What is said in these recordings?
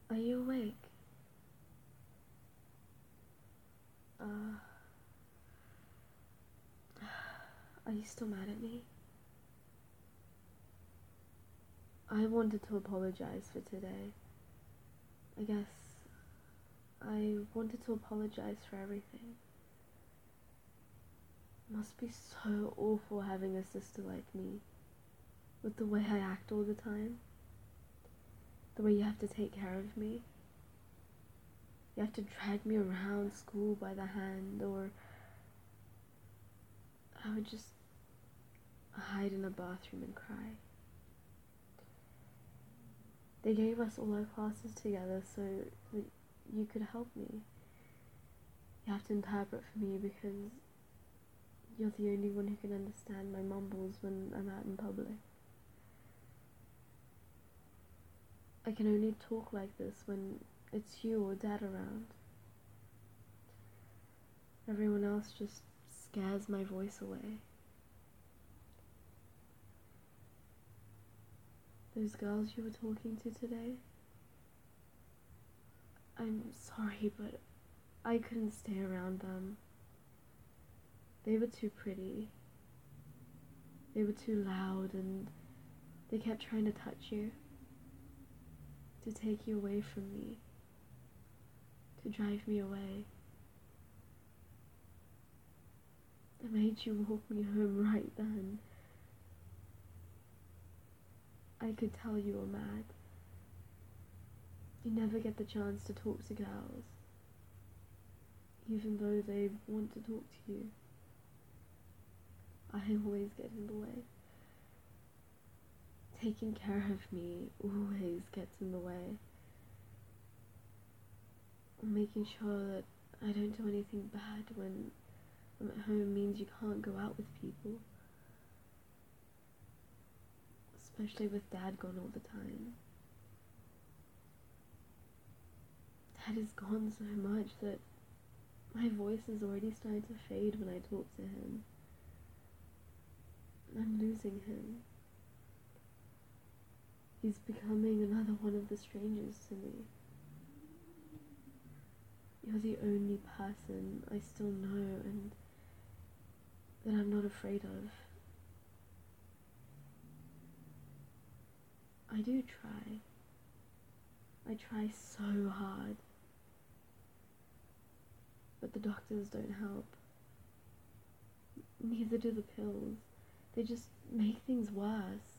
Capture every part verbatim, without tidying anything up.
Are you awake? Uh, are you still mad at me? I wanted to apologize for today. I guess I wanted to apologize for everything. It must be so awful having a sister like me, with the way I act all the time, the way you have to take care of me. You have to drag me around school by the hand, or I would just hide in a bathroom and cry. They gave us all our classes together so that you could help me. You have to interpret for me because you're the only one who can understand my mumbles when I'm out in public. I can only talk like this when it's you or Dad around. Everyone else just scares my voice away. Those girls you were talking to today, I'm sorry, but I couldn't stay around them. They were too pretty. They were too loud, and they kept trying to touch you, to take you away from me, to drive me away. I made you walk me home right then. I could tell you were mad. You never get the chance to talk to girls, even though they want to talk to you. I always get in the way. Taking care of me always gets in the way. Making sure that I don't do anything bad when I'm at home means you can't go out with people. Especially with Dad gone all the time. Dad is gone so much that my voice is already starting to fade when I talk to him. I'm losing him. He's becoming another one of the strangers to me. You're the only person I still know and that I'm not afraid of. I do try. I try so hard. But the doctors don't help. Neither do the pills. They just make things worse.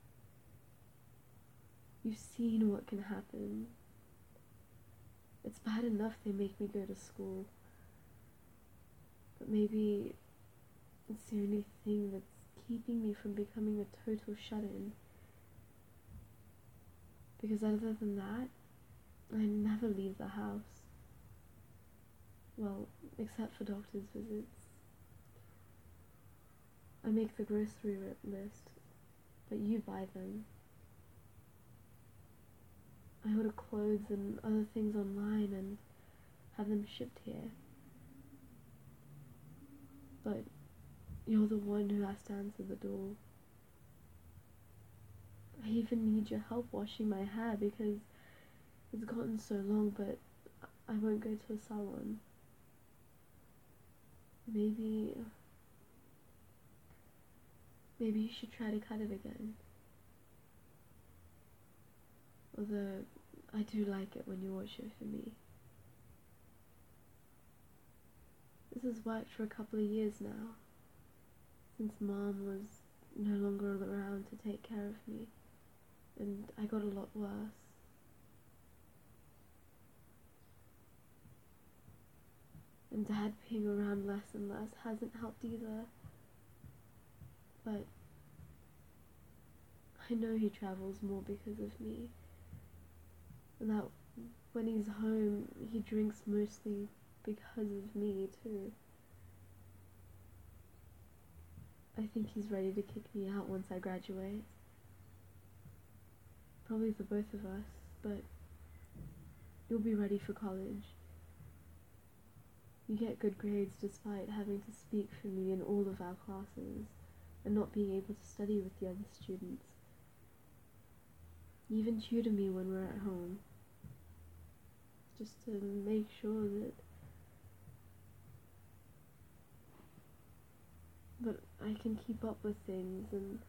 You've seen what can happen. It's bad enough they make me go to school. But maybe it's the only thing that's keeping me from becoming a total shut-in. Because other than that, I never leave the house. Well, except for doctor's visits. I make the grocery list, but you buy them. I order clothes and other things online and have them shipped here. But you're the one who has to answer the door. I even need your help washing my hair because it's gotten so long, but I won't go to a salon. Maybe... Maybe you should try to cut it again. Although, I do like it when you wash it for me. This has worked for a couple of years now, since Mom was no longer around to take care of me, and I got a lot worse. And Dad being around less and less hasn't helped either. But I know he travels more because of me. And that when he's home, he drinks mostly because of me too. I think he's ready to kick me out once I graduate. Probably for both of us, but you'll be ready for college. You get good grades despite having to speak for me in all of our classes and not being able to study with the other students. You even tutor me when we're at home. just to make sure that that I can keep up with things and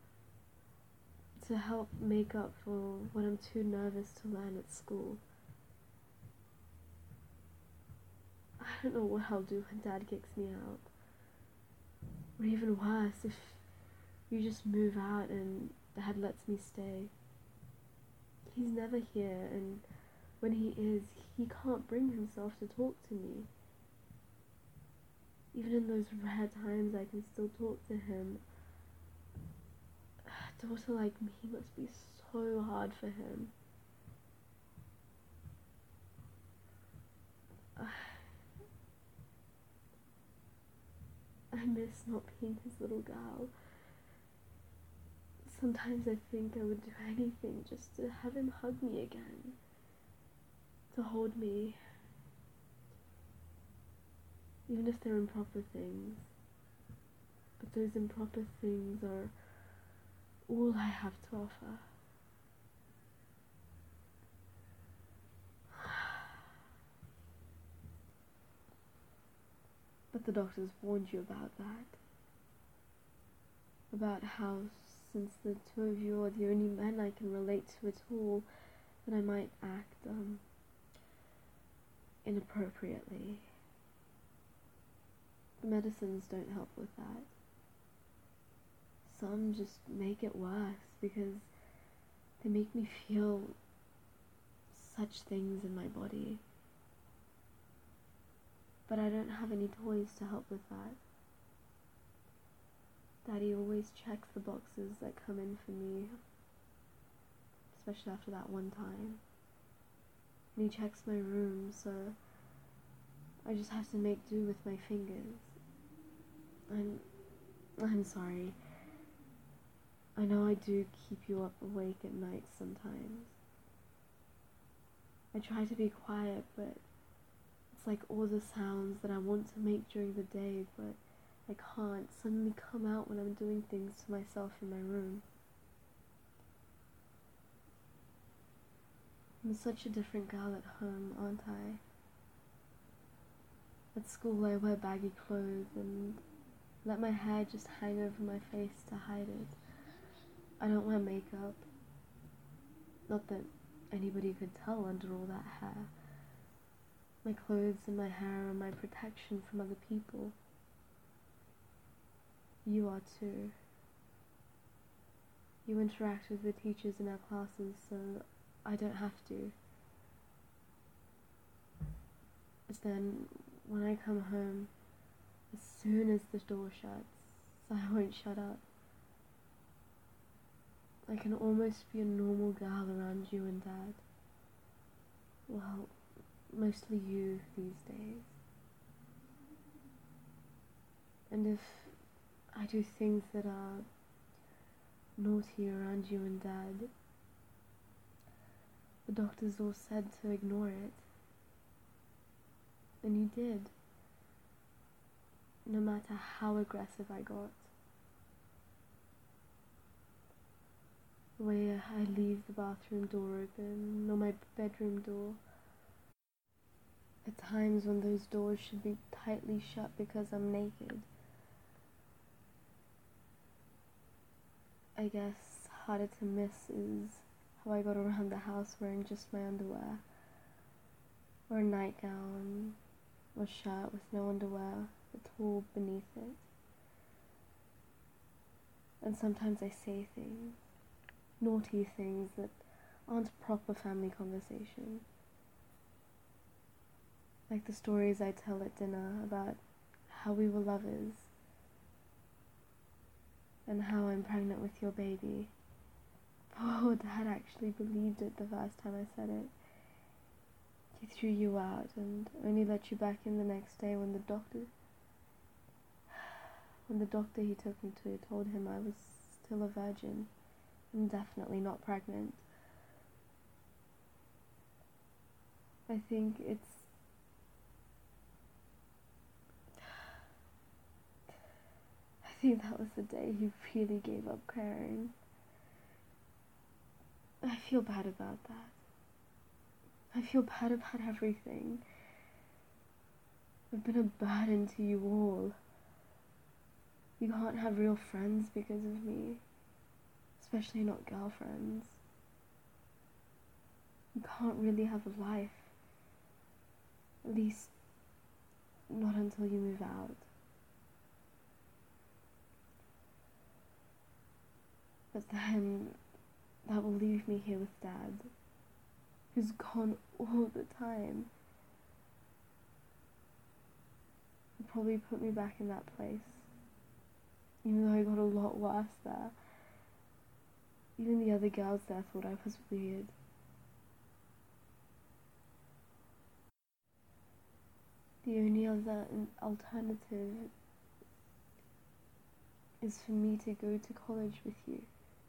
to help make up for what I'm too nervous to learn at school. I don't know what I'll do when Dad kicks me out. Or even worse, if you just move out and Dad lets me stay. He's never here, and when he is, he can't bring himself to talk to me. Even in those rare times I can still talk to him. A daughter like me must be so hard for him. I miss not being his little girl. Sometimes I think I would do anything just to have him hug me again, to hold me, even if they're improper things. But those improper things are all I have to offer. But the doctors warned you about that. About how, since the two of you are the only men I can relate to at all, that I might act, um, inappropriately. The medicines don't help with that. Some just make it worse because they make me feel such things in my body. But I don't have any toys to help with that. Daddy always checks the boxes that come in for me, especially after that one time. And he checks my room, so I just have to make do with my fingers. I'm, I'm sorry. I know I do keep you up awake at night sometimes. I try to be quiet, but it's like all the sounds that I want to make during the day, but I can't suddenly come out when I'm doing things to myself in my room. I'm such a different girl at home, aren't I? At school I wear baggy clothes and let my hair just hang over my face to hide it. I don't wear makeup. Not that anybody could tell under all that hair. My clothes and my hair are my protection from other people. You are too. You interact with the teachers in our classes, so I don't have to. But then, when I come home, as soon as the door shuts, I won't shut up. I can almost be a normal girl around you and Dad. Well, mostly you these days. And if I do things that are naughty around you and Dad, the doctors all said to ignore it. And you did. No matter how aggressive I got. The way I leave the bathroom door open, or my bedroom door. At times when those doors should be tightly shut because I'm naked. I guess harder to miss is how I got around the house wearing just my underwear. Or a nightgown, or shirt with no underwear at all beneath it. And sometimes I say things, naughty things that aren't proper family conversation. Like the stories I tell at dinner about how we were lovers and how I'm pregnant with your baby. Oh, Dad actually believed it the first time I said it. He threw you out and only let you back in the next day when the doctor when the doctor he took me to told him I was still a virgin and definitely not pregnant. I think it's I think that was the day he really gave up caring. I feel bad about that. I feel bad about everything. I've been a burden to you all. You can't have real friends because of me, especially not girlfriends. You can't really have a life, at least not until you move out. But then that will leave me here with Dad, who's gone all the time. He'll probably put me back in that place, even though I got a lot worse there. Even the other girls there thought I was weird. The only other alternative is for me to go to college with you.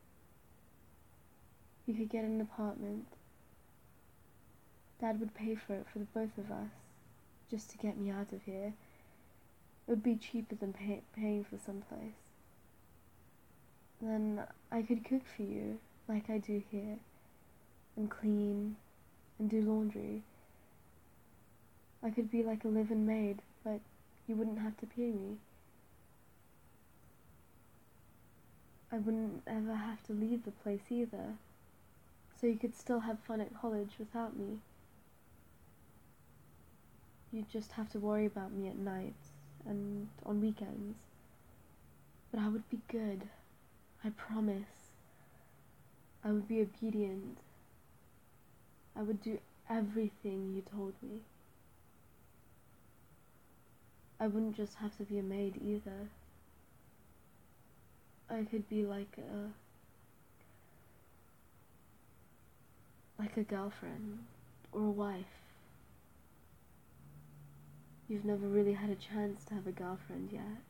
We could get an apartment. Dad would pay for it for the both of us, just to get me out of here. It would be cheaper than pay- paying for someplace. Then I could cook for you, like I do here, and clean, and do laundry. I could be like a live-in maid, but you wouldn't have to pay me. I wouldn't ever have to leave the place either, so you could still have fun at college without me. You'd just have to worry about me at night and on weekends. But I would be good, I promise. I would be obedient. I would do everything you told me. I wouldn't just have to be a maid either. I could be like a like a girlfriend or a wife. You've never really had a chance to have a girlfriend yet.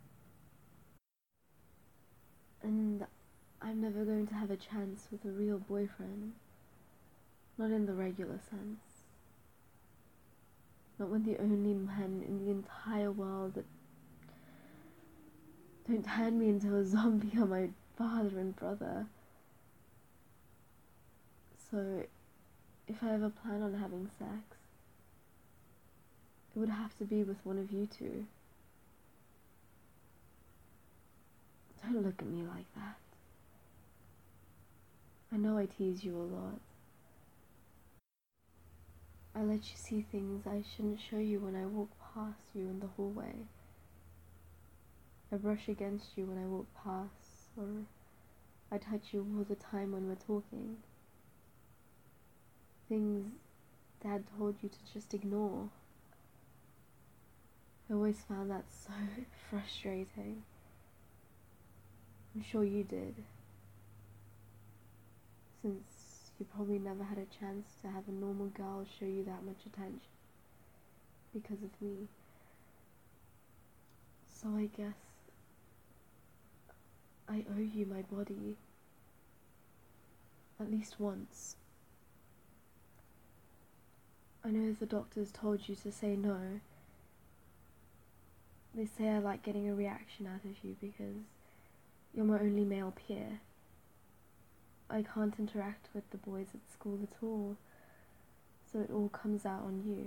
And I'm never going to have a chance with a real boyfriend. Not in the regular sense. Not when the only men in the entire world that don't turn me into a zombie are my father and brother. So, if I ever plan on having sex, it would have to be with one of you two. Don't look at me like that. I know I tease you a lot. I let you see things I shouldn't show you when I walk past you in the hallway. I brush against you when I walk past, or I touch you all the time when we're talking. Things Dad told you to just ignore. I always found that so frustrating. I'm sure you did. Since you probably never had a chance to have a normal girl show you that much attention because of me. So I guess I owe you my body. At least once. I know the doctors told you to say no. They say I like getting a reaction out of you because you're my only male peer. I can't interact with the boys at school at all, so it all comes out on you.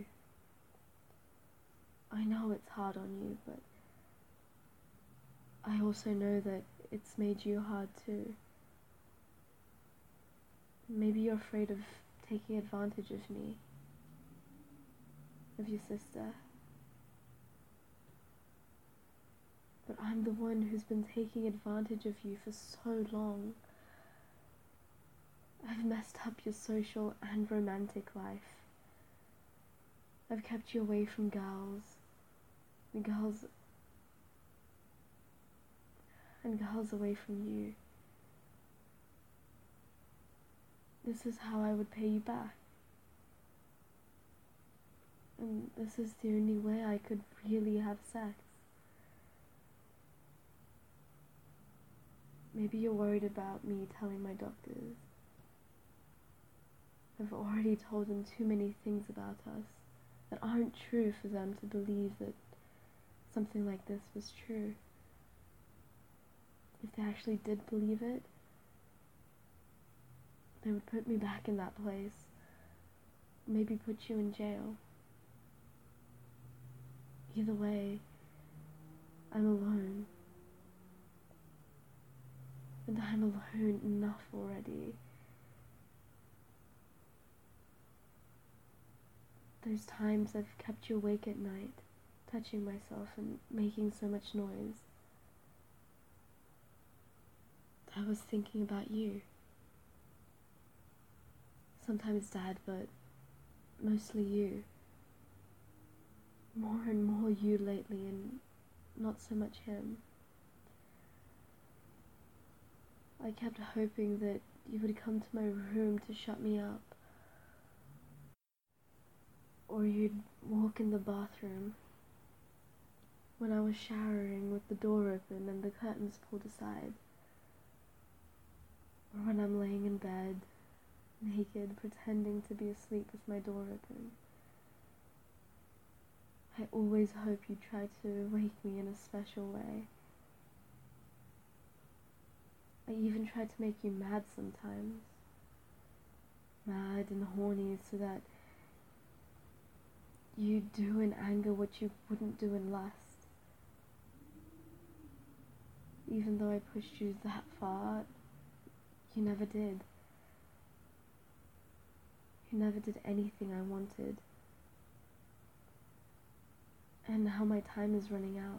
I know it's hard on you, but I also know that it's made you hard too. Maybe you're afraid of taking advantage of me, of your sister. But I'm the one who's been taking advantage of you for so long. I've messed up your social and romantic life. I've kept you away from girls, and girls, and girls away from you. This is how I would pay you back. And this is the only way I could really have sex. Maybe you're worried about me telling my doctors. I've already told them too many things about us that aren't true for them to believe that something like this was true. If they actually did believe it, they would put me back in that place. maybe put you in jail. Either way, I'm alone. And I'm alone enough already. Those times I've kept you awake at night, touching myself and making so much noise. I was thinking about you. Sometimes Dad, but mostly you. More and more you lately, and not so much him. I kept hoping that you would come to my room to shut me up. Or you'd walk in the bathroom when I was showering with the door open and the curtains pulled aside. Or when I'm laying in bed, naked, pretending to be asleep with my door open. I always hope you try to wake me in a special way. I even try to make you mad sometimes. Mad and horny so that you do in anger what you wouldn't do in lust. Even though I pushed you that far, you never did. You never did anything I wanted. And now my time is running out.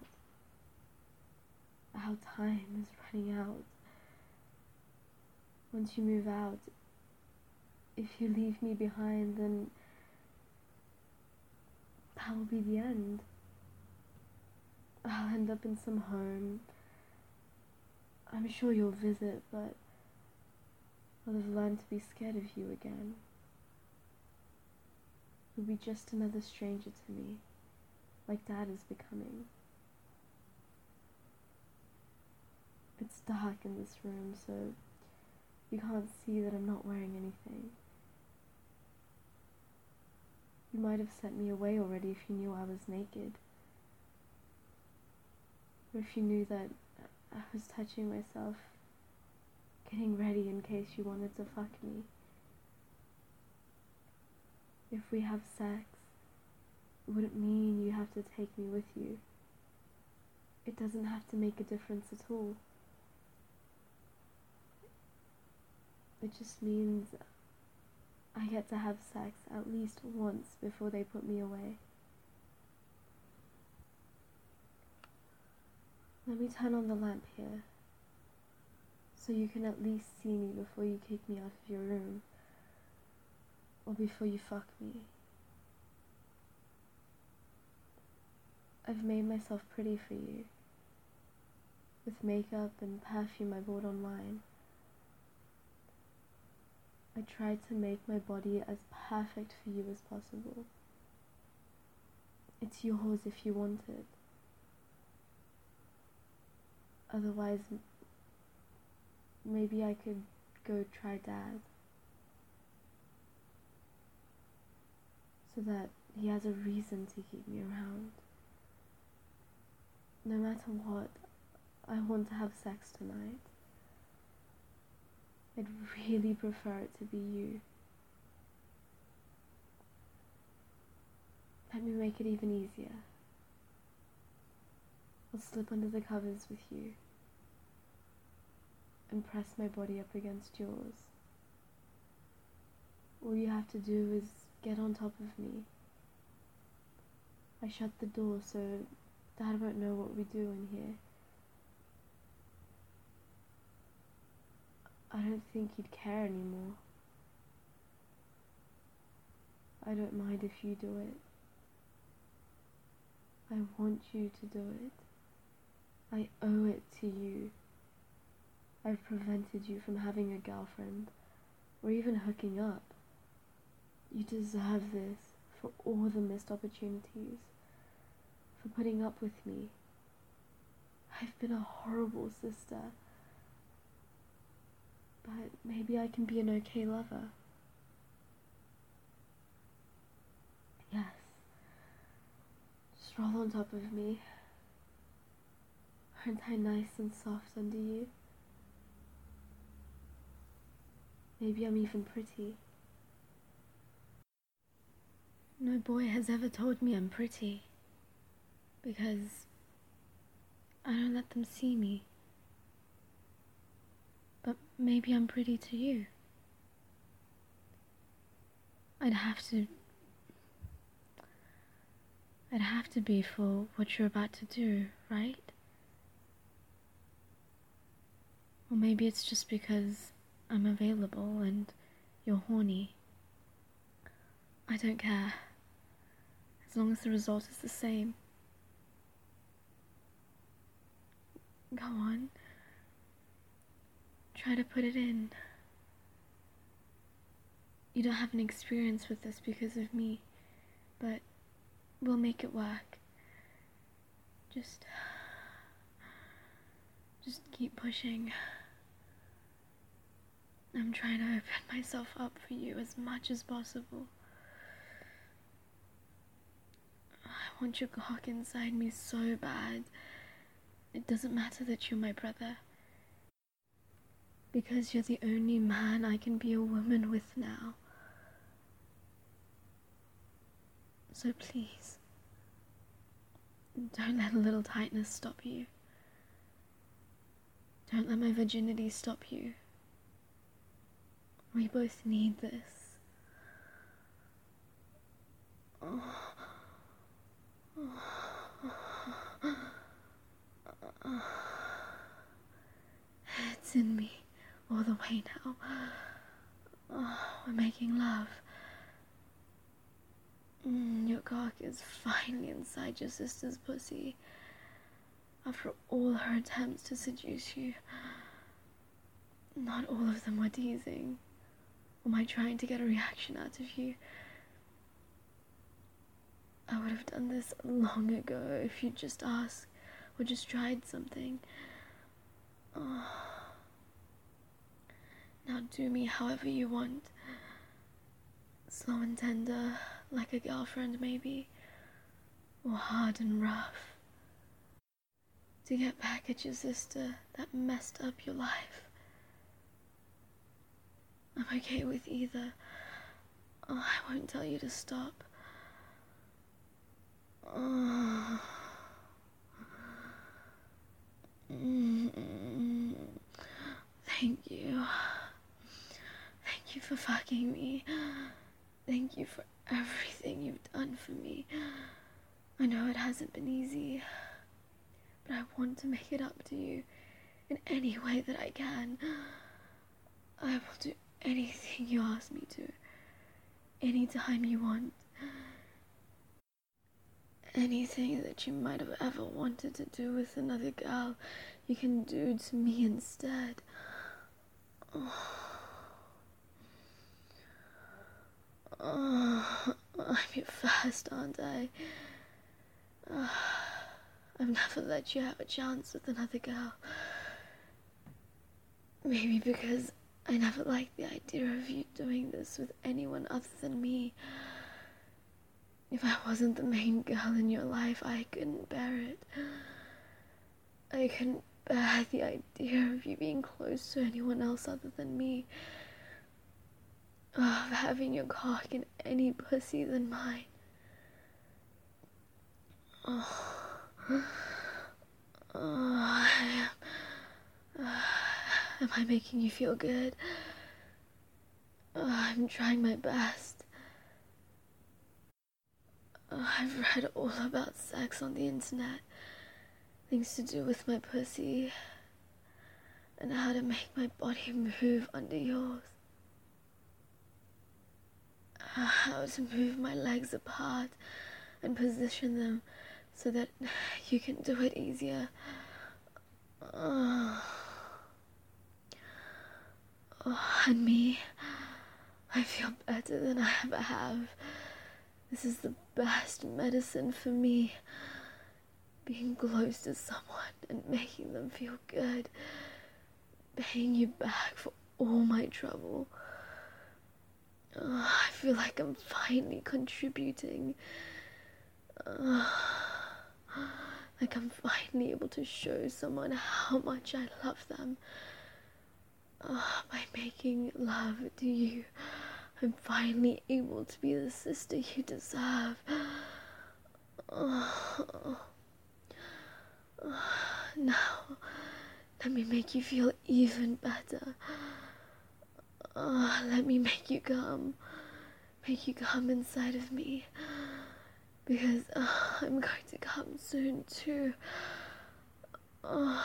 Our time is running out. Once you move out, if you leave me behind, then that will be the end. I'll end up in some home. I'm sure you'll visit, but I'll have learned to be scared of you again. You'll be just another stranger to me, like Dad is becoming. It's dark in this room, so you can't see that I'm not wearing anything. You might have sent me away already if you knew I was naked. Or if you knew that I was touching myself, getting ready in case you wanted to fuck me. If we have sex, it wouldn't mean you have to take me with you. It doesn't have to make a difference at all. It just means I get to have sex at least once before they put me away. Let me turn on the lamp here, so you can at least see me before you kick me out of your room, or before you fuck me. I've made myself pretty for you, with makeup and perfume I bought online. I tried to make my body as perfect for you as possible. It's yours if you want it. Otherwise, maybe I could go try Dad, so that he has a reason to keep me around. No matter what, I want to have sex tonight. I'd really prefer it to be you. Let me make it even easier. I'll slip under the covers with you and press my body up against yours. All you have to do is get on top of me. I shut the door so Dad won't know what we do in here. I don't think he'd care anymore. I don't mind if you do it. I want you to do it. I owe it to you. I've prevented you from having a girlfriend, or even hooking up. You deserve this for all the missed opportunities, for putting up with me. I've been a horrible sister, but maybe I can be an okay lover. Yes. Just roll on top of me. Aren't I nice and soft under you? Maybe I'm even pretty. No boy has ever told me I'm pretty, because I don't let them see me. But maybe I'm pretty to you. I'd have to... I'd have to be for what you're about to do, right? Or maybe it's just because I'm available and you're horny. I don't care, as long as the result is the same. Go on. Try to put it in. You don't have an experience with this because of me, but we'll make it work. Just... Just keep pushing. I'm trying to open myself up for you as much as possible. I want your cock inside me so bad. It doesn't matter that you're my brother. Because you're the only man I can be a woman with now. So please, don't let a little tightness stop you. Don't let my virginity stop you. We both need this. Oh. It's in me all the way now. Oh, we're making love. Mm, your cock is finally inside your sister's pussy. After all her attempts to seduce you, not all of them were teasing, or my trying to get a reaction out of you. I would have done this long ago if you'd just asked, or just tried something. Oh. Now do me however you want. Slow and tender, like a girlfriend maybe, or hard and rough. To get back at your sister that messed up your life. I'm okay with either. Oh, I won't tell you to stop. Oh. Mm-mm. Thank you. Thank you for fucking me. Thank you for everything you've done for me. I know it hasn't been easy, but I want to make it up to you in any way that I can. I will do anything you ask me to, anytime you want. Anything that you might have ever wanted to do with another girl, you can do to me instead. Oh. Oh, I'm your first, aren't I? Oh, I've never let you have a chance with another girl. Maybe because I never liked the idea of you doing this with anyone other than me. If I wasn't the main girl in your life, I couldn't bear it. I couldn't bear the idea of you being close to anyone else other than me. Of having your cock in any pussy than mine. Oh, oh I am, uh, am I making you feel good? Uh, I'm trying my best. Uh, I've read all about sex on the internet, things to do with my pussy, and how to make my body move under yours. How to move my legs apart and position them so that you can do it easier. Oh, oh, and me, I feel better than I ever have. This is the best medicine for me. Being close to someone and making them feel good. Paying you back for all my trouble. Oh, I feel like I'm finally contributing. Uh, like I'm finally able to show someone how much I love them. Uh, by making love to you, I'm finally able to be the sister you deserve. Oh. Now, let me make you feel even better. Oh, let me make you come. Make you come inside of me. Because uh, I'm going to come soon, too. Oh.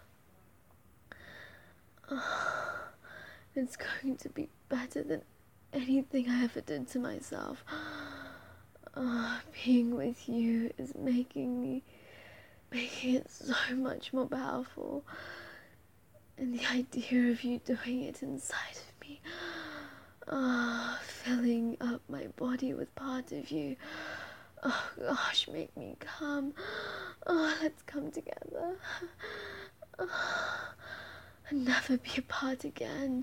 Oh. It's going to be better than anything I ever did to myself. Oh, being with you is making me, making it so much more powerful. And the idea of you doing it inside of me, ah, oh, filling up my body with part of you. Oh gosh, make me come. Oh, let's come together. Oh, and never be apart again.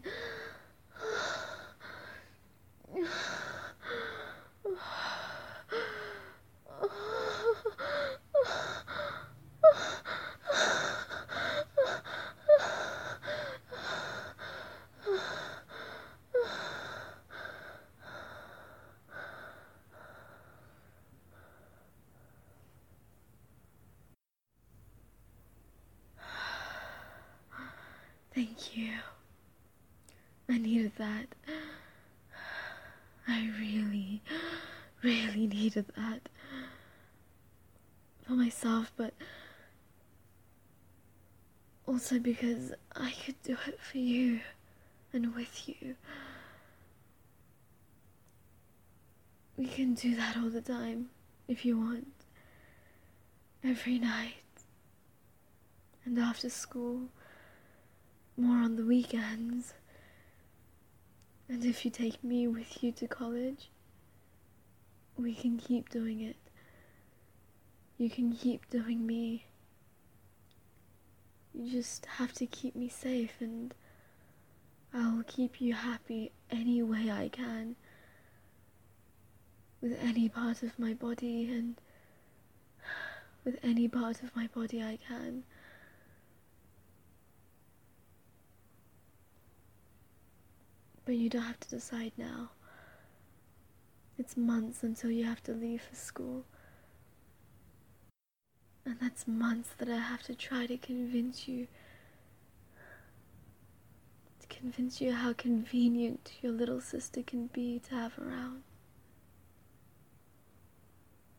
Thank you. I needed that. I really, really needed that. For myself, but also because I could do it for you and with you. We can do that all the time, if you want. Every night. And after school. More on the weekends. And if you take me with you to college, we can keep doing it. You can keep doing me. You just have to keep me safe, and I'll keep you happy any way I can. With any part of my body, and with any part of my body I can. But you don't have to decide now. It's months until you have to leave for school. And that's months that I have to try to convince you. To convince you how convenient your little sister can be to have around.